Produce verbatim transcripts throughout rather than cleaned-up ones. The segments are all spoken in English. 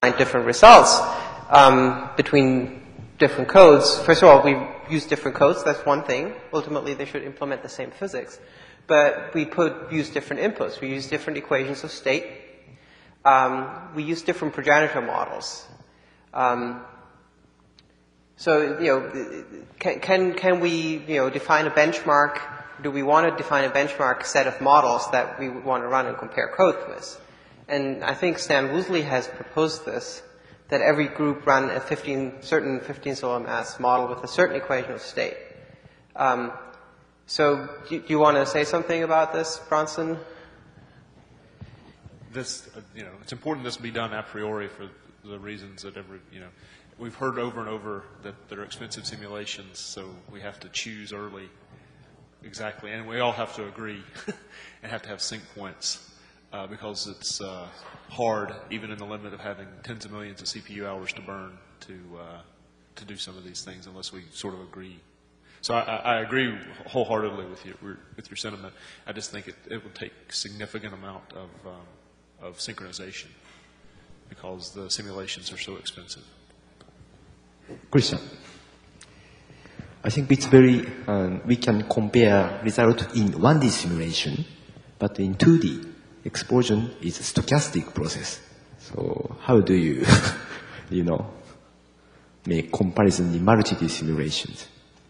different results um, between different codes. First of all, we use different codes. That's one thing. Ultimately, they should implement the same physics. But we put use different inputs. We use different equations of state. Um, we use different progenitor models. Um, so, you know, can, can, can we, you know, define a benchmark? Do we want to define a benchmark set of models that we would want to run and compare code with? And I think Stan Woosley has proposed this, that every group run a fifteen, certain fifteen solar mass model with a certain equation of state. Um, so do, do you want to say something about this, Bronson? This, uh, you know, it's important this be done a priori for the reasons that every, you know, we've heard over and over that there are expensive simulations, so we have to choose early exactly, and we all have to agree and have to have sync points. Uh, because it's uh, hard, even in the limit of having tens of millions of C P U hours to burn to uh, to do some of these things, unless we sort of agree. So I, I agree wholeheartedly with you with your sentiment. I just think it, it would take a significant amount of um, of synchronization because the simulations are so expensive. Christian, I think it's very um, we can compare result in one D simulation, but in two D. Explosion is a stochastic process. So how do you, you know, make comparison in multi-D simulations?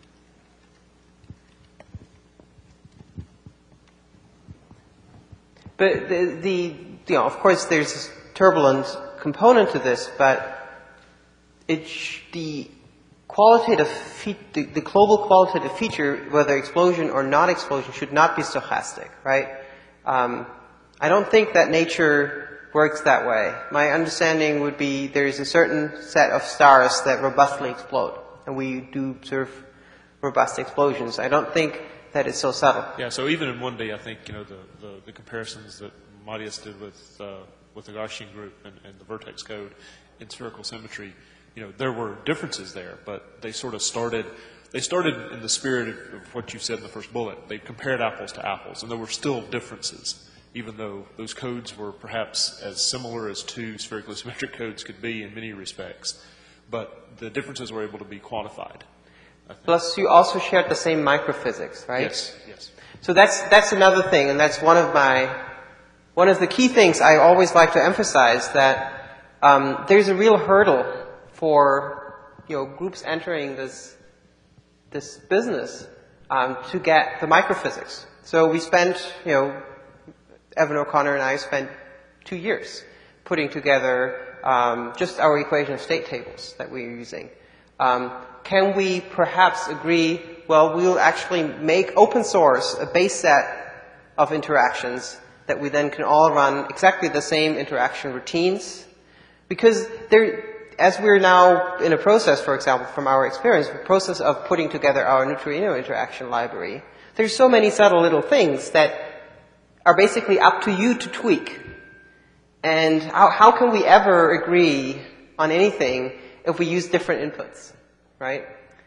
But the, the, you know, of course there's this turbulent component to this, but it sh the qualitative, fe the, the global qualitative feature, whether explosion or non-explosion, should not be stochastic, right? Um, I don't think that nature works that way. My understanding would be there's a certain set of stars that robustly explode, and we do observe robust explosions. I don't think that it's so subtle. Yeah, so even in one D, I think, you know, the, the, the comparisons that Matthias did with, uh, with the Gaussian group and, and the vertex code in spherical symmetry, you know, there were differences there, but they sort of started, they started in the spirit of, of what you said in the first bullet. They compared apples to apples, and there were still differences, even though those codes were perhaps as similar as two spherically symmetric codes could be in many respects. But the differences were able to be quantified. Plus, you also shared the same microphysics, right? Yes, yes. So that's, that's another thing, and that's one of my, one of the key things I always like to emphasize, that um, there's a real hurdle for, you know, groups entering this, this business um, to get the microphysics. So we spent, you know, Evan O'Connor and I spent two years putting together um, just our equation of state tables that we are using. Um, can we perhaps agree, well, we'll actually make open source a base set of interactions that we then can all run exactly the same interaction routines? Because there, as we're now in a process, for example, from our experience, the process of putting together our neutrino interaction library, there's so many subtle little things that are basically up to you to tweak. And how, how can we ever agree on anything if we use different inputs, right?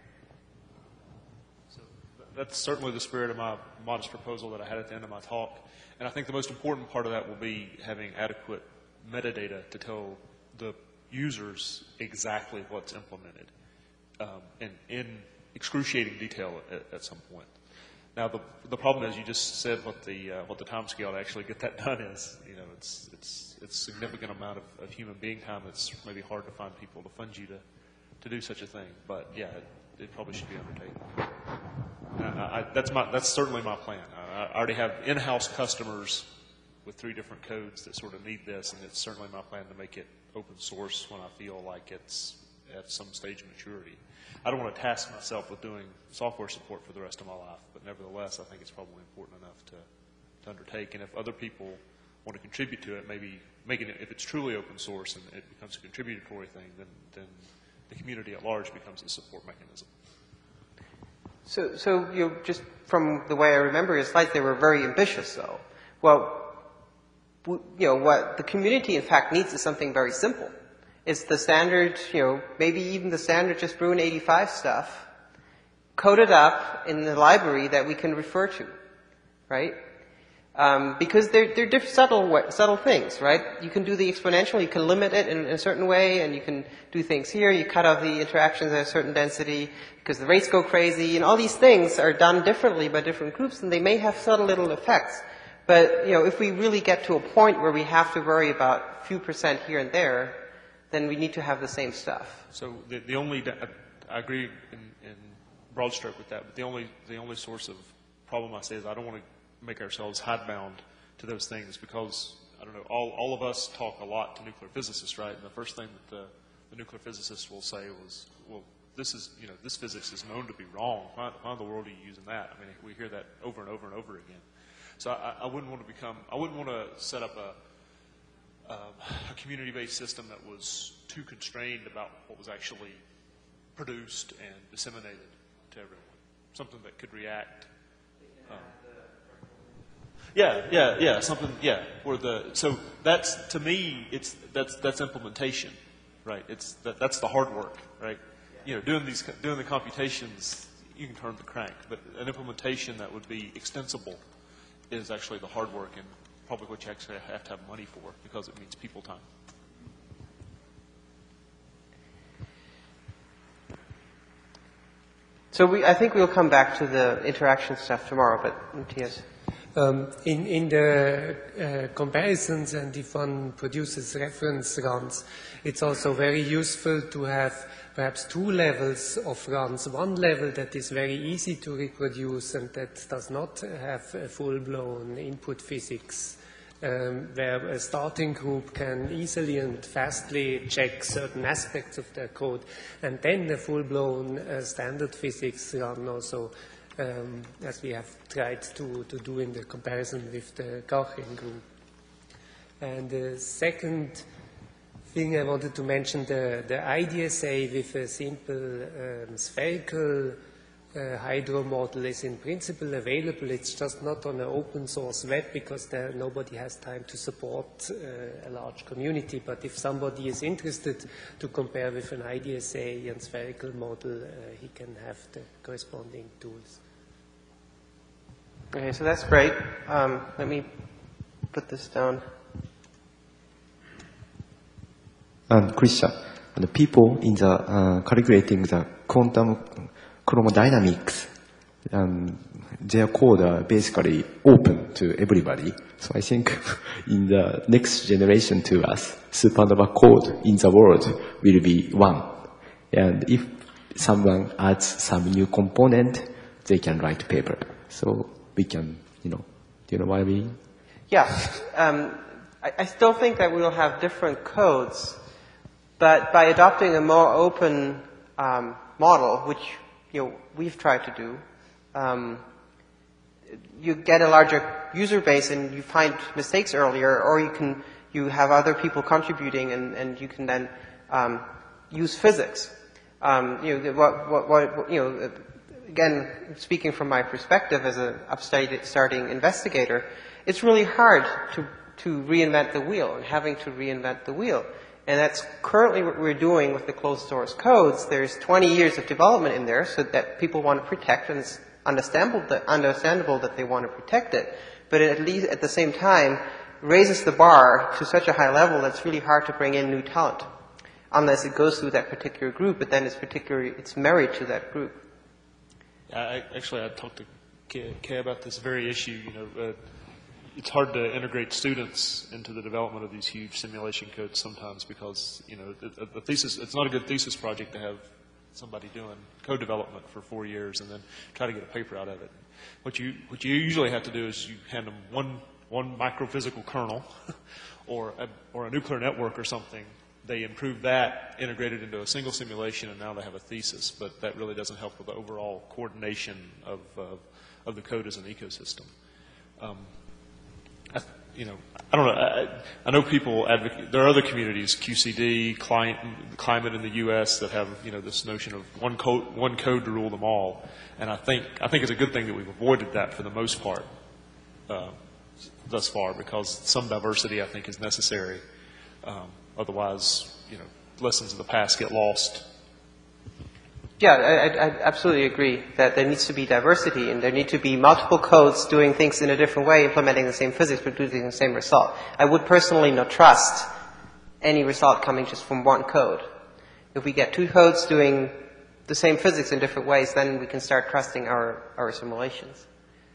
So that's certainly the spirit of my modest proposal that I had at the end of my talk. And I think the most important part of that will be having adequate metadata to tell the users exactly what's implemented um, in, in excruciating detail at, at some point. Now, the, the problem is you just said what the, uh, what the time scale to actually get that done is. You know, it's, it's, it's a significant amount of, of human being time. It's maybe hard to find people to fund you to, to do such a thing. But, yeah, it, it probably should be undertaken. Uh, I, that's, my, that's certainly my plan. I, I already have in-house customers with three different codes that sort of need this, and it's certainly my plan to make it open source when I feel like it's at some stage of maturity. I don't want to task myself with doing software support for the rest of my life, but nevertheless, I think it's probably important enough to, to undertake. And if other people want to contribute to it, maybe making it, if it's truly open source and it becomes a contributory thing, then, then the community at large becomes a support mechanism. So, so you know, just from the way I remember your slides, they were very ambitious, though. Well, you know, what the community, in fact, needs is something very simple. It's the standard, you know, maybe even the standard just Bruin eighty-five stuff, coded up in the library that we can refer to, right? Um, because they're, they're diff- subtle, wa- subtle things, right? You can do the exponential, you can limit it in, in a certain way, and you can do things here, you cut off the interactions at a certain density, because the rates go crazy, and all these things are done differently by different groups, and they may have subtle little effects. But, you know, if we really get to a point where we have to worry about a few percent here and there, then we need to have the same stuff. So the, the only, I agree in, in broad stroke with that, but the only, the only source of problem I say is I don't want to make ourselves hidebound to those things because, I don't know, all, all of us talk a lot to nuclear physicists, right? And the first thing that the, the nuclear physicists will say was, well, this is, you know, this physics is known to be wrong. Why, why in the world are you using that? I mean, we hear that over and over and over again. So I, I wouldn't want to become, I wouldn't want to set up a, a, a community-based system that was too constrained about what was actually produced and disseminated to everyone. Something that could react. Um, Yeah, yeah, yeah, something, yeah, where the, so that's, to me, it's, that's, that's implementation, right? It's, that, that's the hard work, right? You know, doing these, doing the computations, you can turn the crank, but an implementation that would be extensible is actually the hard work and probably what you actually have to have money for because it means people time. So we, I think we'll come back to the interaction stuff tomorrow, but Matthias. Um, in, in the uh, comparisons, and if one produces reference runs, it's also very useful to have perhaps two levels of runs. One level that is very easy to reproduce and that does not have a full-blown input physics, um, where a starting group can easily and fastly check certain aspects of their code, and then the full-blown uh, standard physics run also. Um, as we have tried to, to do in the comparison with the Gaussian group. And the second thing I wanted to mention, the, the I D S A with a simple um, spherical uh, hydro model is in principle available. It's just not on an open source web because there, nobody has time to support uh, a large community. But if somebody is interested to compare with an I D S A and spherical model, uh, he can have the corresponding tools. Okay, so that's great. Um, let me put this down. And Christian, and the people in the uh, calculating the quantum chromodynamics, um, their code are basically open to everybody. So I think in the next generation to us, supernova code in the world will be one. And if someone adds some new component, they can write paper. So we can, you know, do you know what I mean? Yeah. Um, I, I still think that we'll have different codes, but by adopting a more open um, model, which you know we've tried to do, um, you get a larger user base and you find mistakes earlier, or you can you have other people contributing and, and you can then um, use physics. Um, you know, what, what, what, you know. Again, speaking from my perspective as an upstarting investigator, it's really hard to, to reinvent the wheel and having to reinvent the wheel. And that's currently what we're doing with the closed source codes. There's twenty years of development in there so that people want to protect, and it's understandable that, understandable that they want to protect it. But it at least at the same time raises the bar to such a high level that it's really hard to bring in new talent unless it goes through that particular group, but then it's particularly, it's married to that group. I, actually, I talked to Kay, Kay about this very issue. You know, uh, it's hard to integrate students into the development of these huge simulation codes sometimes because, you know, the, the thesis, it's not a good thesis project to have somebody doing code development for four years and then try to get a paper out of it. What you, what you usually have to do is you hand them one, one microphysical kernel or a, or a nuclear network or something. They improve that, integrated into a single simulation, and now they have a thesis. But that really doesn't help with the overall coordination of, uh, of the code as an ecosystem. Um, I, you know, I don't know. I, I know people advocate. There are other communities, Q C D, client, climate in the U S, that have, you know, this notion of one code, one code to rule them all. And I think I think it's a good thing that we've avoided that for the most part uh, thus far, because some diversity I think is necessary. Um, Otherwise, you know, lessons of the past get lost. Yeah, I, I absolutely agree that there needs to be diversity and there need to be multiple codes doing things in a different way, implementing the same physics, producing the same result. I would personally not trust any result coming just from one code. If we get two codes doing the same physics in different ways, then we can start trusting our, our simulations.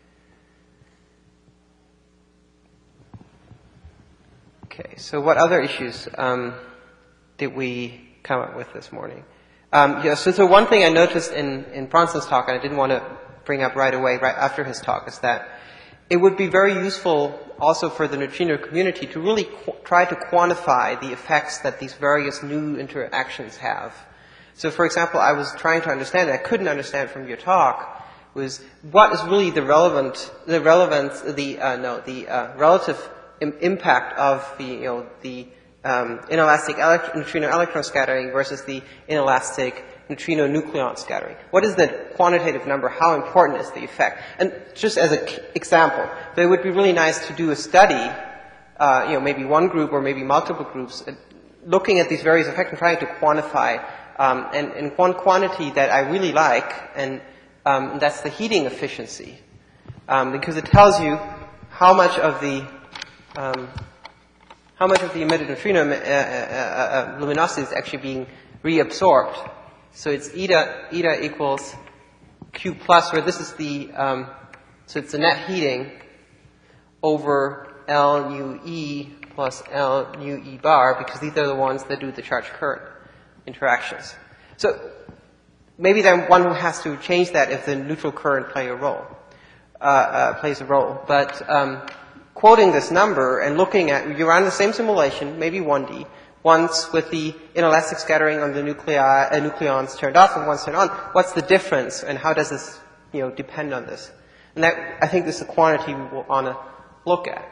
Okay, so what other issues um, did we come up with this morning? Um, yeah, so, so one thing I noticed in, in Bronson's talk, and I didn't want to bring up right away, right after his talk, is that it would be very useful also for the neutrino community to really qu- try to quantify the effects that these various new interactions have. So, for example, I was trying to understand, and I couldn't understand from your talk, was what is really the relevant, the relevance, the uh, no, the uh, relative im- impact of the, you know, the um, inelastic elect- neutrino electron scattering versus the inelastic neutrino nucleon scattering. What is the quantitative number? How important is the effect? And just as an example, it would be really nice to do a study, uh, you know, maybe one group or maybe multiple groups, uh, looking at these various effects and trying to quantify. Um, and, and one quantity that I really like, and um, that's the heating efficiency, um, because it tells you how much of the um, how much of the emitted neutrino uh, uh, uh, luminosity is actually being reabsorbed. So it's eta eta equals Q plus, where this is the um, so it's the net heating over L nu E plus L nu E bar, because these are the ones that do the charge current interactions. So maybe then one has to change that if the neutral current play a role, uh, uh, plays a role. But um, quoting this number and looking at, you run the same simulation, maybe one D, once with the inelastic scattering on the nuclei, uh, nucleons turned off and once turned on. What's the difference, and how does this, you know, depend on this? And that, I think, this is a quantity we will want to look at.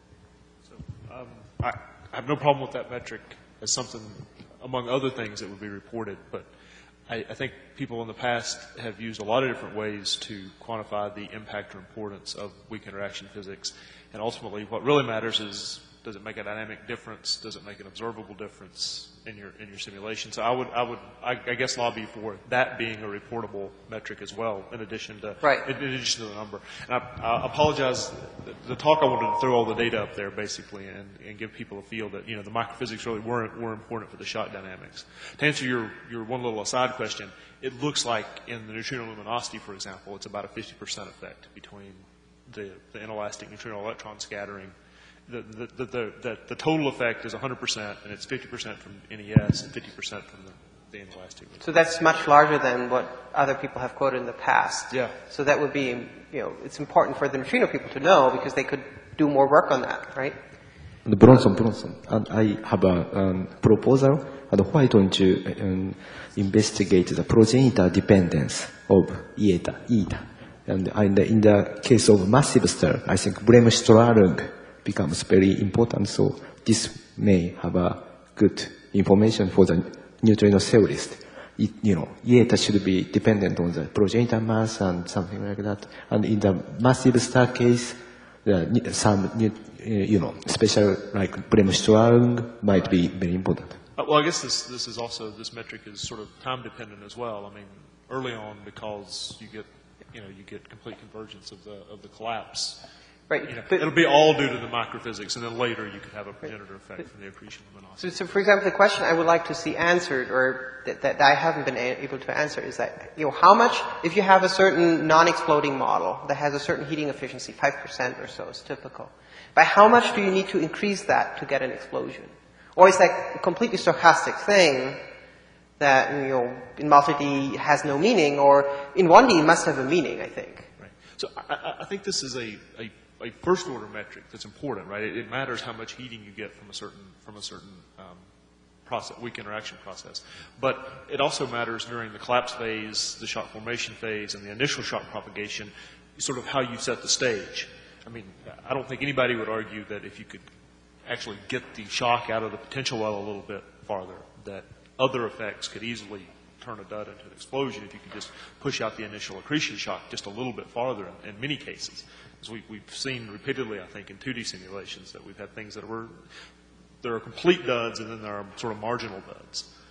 So, um, I, I have no problem with that metric as something, among other things, that would be reported, but I, I think people in the past have used a lot of different ways to quantify the impact or importance of weak interaction physics, and ultimately what really matters is, does it make a dynamic difference? Does it make an observable difference in your in your simulation? So I would I would I, I guess lobby for that being a reportable metric as well, in addition to right. in, in addition to the number. And I, I apologize. The, the talk I wanted to throw all the data up there basically, and, and give people a feel that, you know, the microphysics really weren't were important for the shock dynamics. To answer your your one little aside question, it looks like in the neutrino luminosity, for example, it's about a fifty percent effect between the the inelastic neutrino electron scattering. The, the, the, the, the total effect is one hundred percent, and it's fifty percent from N E S and fifty percent from the, the inelastic. So that's much larger than what other people have quoted in the past. Yeah. So that would be, you know, it's important for the neutrino people to know, because they could do more work on that, right? And Bronson, Bronson, and I have a um, proposal. And why don't you um, investigate the progenitor dependence of eta, eta? And in the, in the case of massive star, I think Bremsstrahlung becomes very important, so this may have a good information for the neutrino theorist. It, you know, eta should be dependent on the progenitor mass and something like that. And in the massive star case, the, some, you know, special like Bremsstrahlung might be very important. Uh, well, I guess this this is also, this metric is sort of time dependent as well. I mean, early on, because you get, you know, you get complete convergence of the of the collapse. Right. You know, but, it'll be all due to the microphysics, and then later you could have a progenitor effect from the accretion luminosity. so, so, for example, the question I would like to see answered, or that, that I haven't been a- able to answer, is that, you know, how much, if you have a certain non-exploding model that has a certain heating efficiency, five percent or so is typical, by how much do you need to increase that to get an explosion? Or is that a completely stochastic thing that, you know, in multi-D has no meaning, or in one D it must have a meaning, I think. Right. So I, I think this is a, a a first order metric that's important, right? It, it matters how much heating you get from a certain from a certain um, process, weak interaction process. But it also matters during the collapse phase, the shock formation phase, and the initial shock propagation, sort of how you set the stage. I mean, I don't think anybody would argue that if you could actually get the shock out of the potential well a little bit farther, that other effects could easily turn a dud into an explosion if you could just push out the initial accretion shock just a little bit farther in, in many cases. As we, we've seen repeatedly, I think, in two D simulations, that we've had things that were, there are complete duds and then there are sort of marginal duds.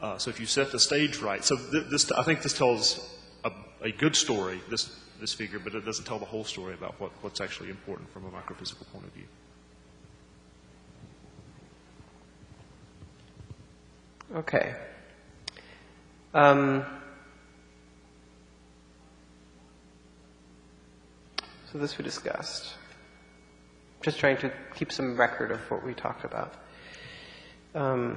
Uh, so if you set the stage right, so th this, I think this tells a, a good story, this, this figure, but it doesn't tell the whole story about what, what's actually important from a microphysical point of view. Okay. Um, so this we discussed. Just trying to keep some record of what we talked about. Um,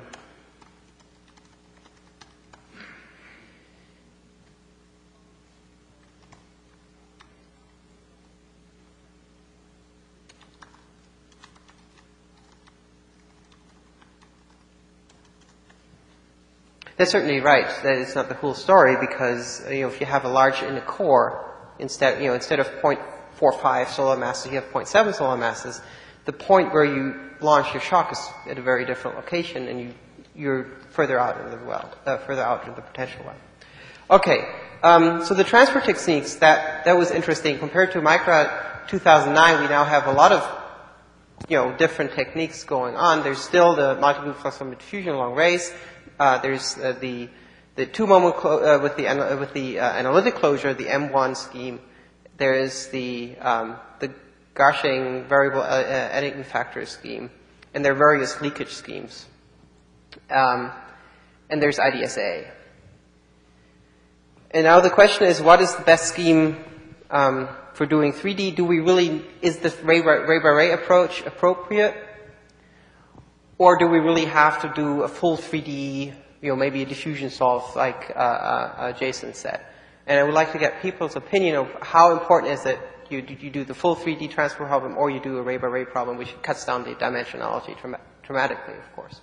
That's certainly right. That it's not the whole story because you know if you have a large inner core, instead you know instead of zero point four five solar masses, you have zero point seven solar masses. The point where you launch your shock is at a very different location, and you you're further out in the well, uh, further out in the potential well. Okay, um, so the transfer techniques that that was interesting compared to Micra two thousand nine. We now have a lot of you know different techniques going on. There's still the multi-group flux-limited diffusion long rays. Uh, there's uh, the the two-moment uh, with the uh, with the uh, analytic closure, the M one scheme. There is the um, the Garching variable uh, uh, Eddington factor scheme, and there are various leakage schemes. Um, and there's I D S A. And now the question is, what is the best scheme um, for doing three D? Do we really is the ray by ray, by ray approach appropriate? Or do we really have to do a full three D, you know, maybe a diffusion solve like uh, uh, Jason said? And I would like to get people's opinion of how important is it you, you do the full three D transfer problem or you do a ray-by-ray problem, which cuts down the dimensionality dram dramatically, of course.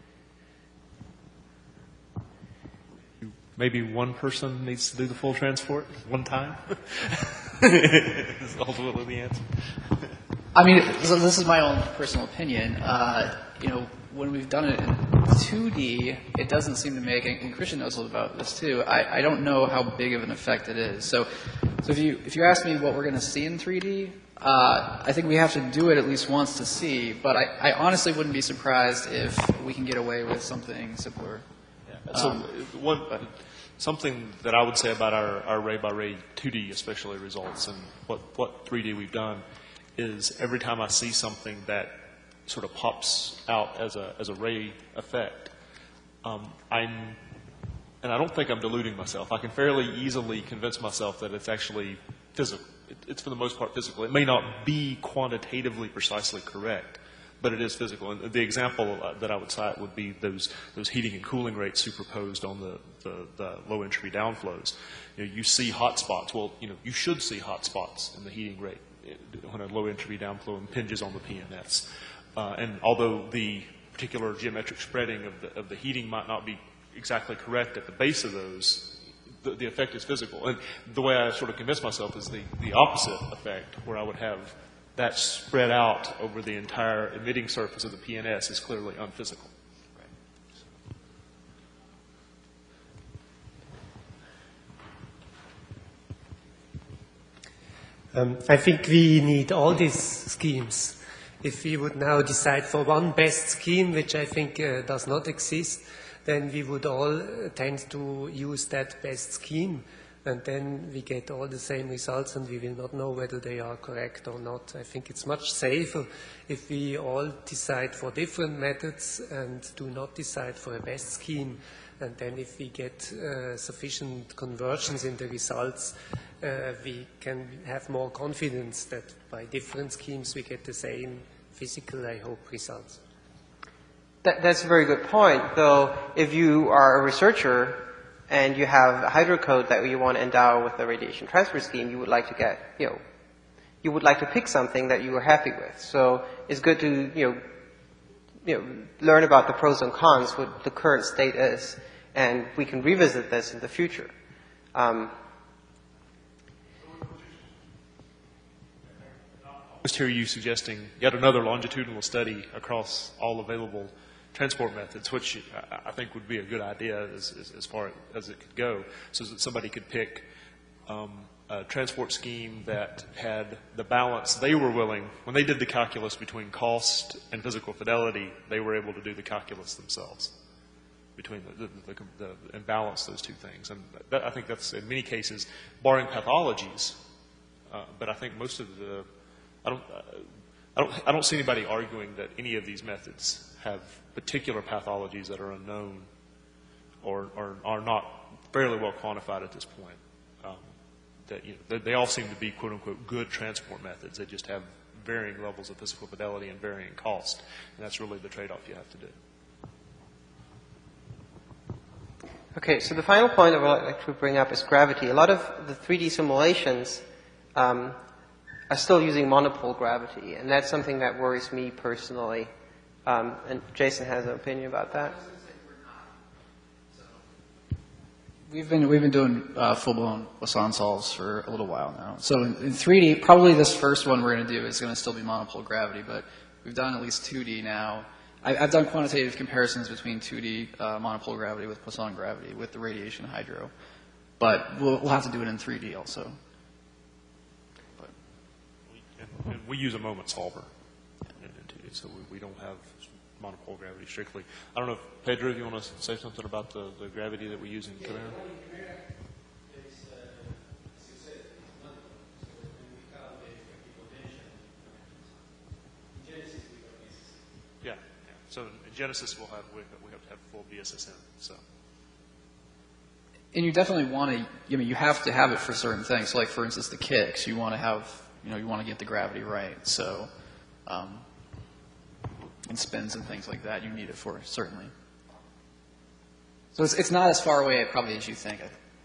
Maybe one person needs to do the full transport one time? Is ultimately the answer. I mean, so this is my own personal opinion. Uh, you know, when we've done it in two D, it doesn't seem to make, and Christian knows a little about this too, I, I don't know how big of an effect it is. So, so if you if you ask me what we're going to see in three D, uh, I think we have to do it at least once to see, but I, I honestly wouldn't be surprised if we can get away with something simpler. Yeah. So um, one, something that I would say about our, our ray-by-ray two D especially results and what, what three D we've done is every time I see something that sort of pops out as a as a ray effect, um, I'm, and I don't think I'm deluding myself. I can fairly easily convince myself that it's actually physical. It, it's for the most part physical. It may not be quantitatively precisely correct, but it is physical. And the example that I would cite would be those those heating and cooling rates superposed on the the, the low entropy downflows. You know, you see hot spots. Well, you know, you should see hot spots in the heating rate when a low entropy downflow impinges on the P N S. Uh, and although the particular geometric spreading of the, of the heating might not be exactly correct at the base of those, the, the effect is physical. And the way I sort of convince myself is the, the opposite effect, where I would have that spread out over the entire emitting surface of the P N S is clearly unphysical. Um, I think we need all these schemes. If we would now decide for one best scheme, which I think uh, does not exist, then we would all tend to use that best scheme, and then we get all the same results, and we will not know whether they are correct or not. I think it's much safer if we all decide for different methods and do not decide for a best scheme, and then if we get uh, sufficient convergence in the results, uh, we can have more confidence that by different schemes we get the same physical, I hope, results. That, that's a very good point, though. If you are a researcher and you have a hydrocode that you want to endow with a radiation transfer scheme, you would like to get, you know, you would like to pick something that you are happy with. So it's good to, you know, you know, learn about the pros and cons, what the current state is, and we can revisit this in the future. Um, I just hear you suggesting yet another longitudinal study across all available transport methods, which I think would be a good idea as, as, as far as it could go, so that somebody could pick um, a transport scheme that had the balance they were willing, when they did the calculus between cost and physical fidelity, they were able to do the calculus themselves. between the, the, the, the and balance those two things. And that, I think that's in many cases, barring pathologies. Uh, but I think most of the, I don't, uh, I don't, I don't see anybody arguing that any of these methods have particular pathologies that are unknown or, or are not fairly well quantified at this point. Um, that you know, they, they all seem to be quote unquote good transport methods. They just have varying levels of physical fidelity and varying cost, and that's really the trade-off you have to do. Okay, so the final point I would like to bring up is gravity. A lot of the three D simulations um, are still using monopole gravity, and that's something that worries me personally. Um, and Jason has an opinion about that. We've been we've been doing uh, full-blown Poisson solves for a little while now. So in, in three D, probably this first one we're going to do is going to still be monopole gravity, but we've done at least two D now. I, I've done quantitative comparisons between two D uh, monopole gravity with Poisson gravity with the radiation hydro, but we'll, we'll have to do it in three D also. But. And, and we use a moment solver in, in two D, so we, we don't have monopole gravity strictly. I don't know if, Pedro, if you want to say something about the, the gravity that we use in Chimera? Yeah, yeah. So in Genesis, we'll have, we have to have full B S S M, so. And you definitely want to, I mean, you have to have it for certain things. So like, for instance, the kicks, you want to have, you know, you want to get the gravity right. So, um, and spins and things like that, you need it for, certainly. So it's, it's not as far away probably as you think.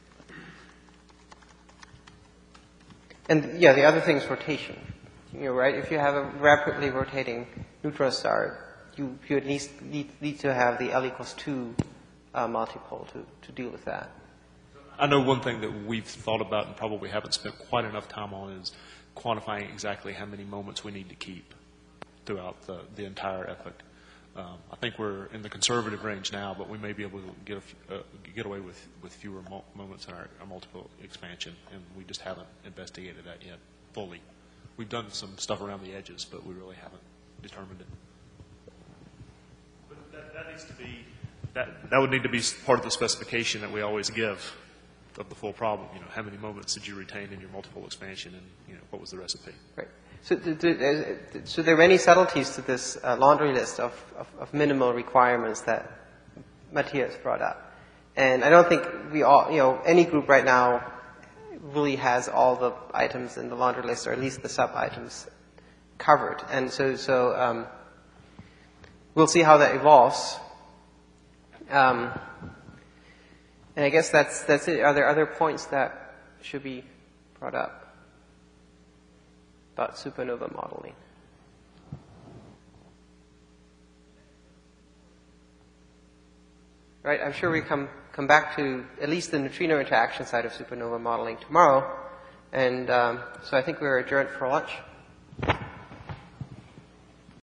And yeah, the other thing is rotation. You know, right? If you have a rapidly rotating neutron star, you, you at least need, need to have the L equals two uh, multipole to, to deal with that. I know one thing that we've thought about and probably haven't spent quite enough time on is quantifying exactly how many moments we need to keep throughout the, the entire epoch. Um, I think we're in the conservative range now, but we may be able to get, a few, uh, get away with, with fewer mo moments in our, our multiple expansion, and we just haven't investigated that yet fully. We've done some stuff around the edges, but we really haven't determined it. But that, that needs to be, that, that would need to be part of the specification that we always give of the full problem. You know, how many moments did you retain in your multiple expansion, and you know, what was the recipe? Right. So, th th so there are many subtleties to this uh, laundry list of, of, of minimal requirements that Matthias brought up. And I don't think we all, you know, any group right now really has all the items in the laundry list, or at least the sub-items covered. And so, so um, we'll see how that evolves. Um, and I guess that's, that's it. Are there other points that should be brought up about supernova modeling? Right, I'm sure we come come back to at least the neutrino interaction side of supernova modeling tomorrow, and um, so I think we're adjourned for lunch.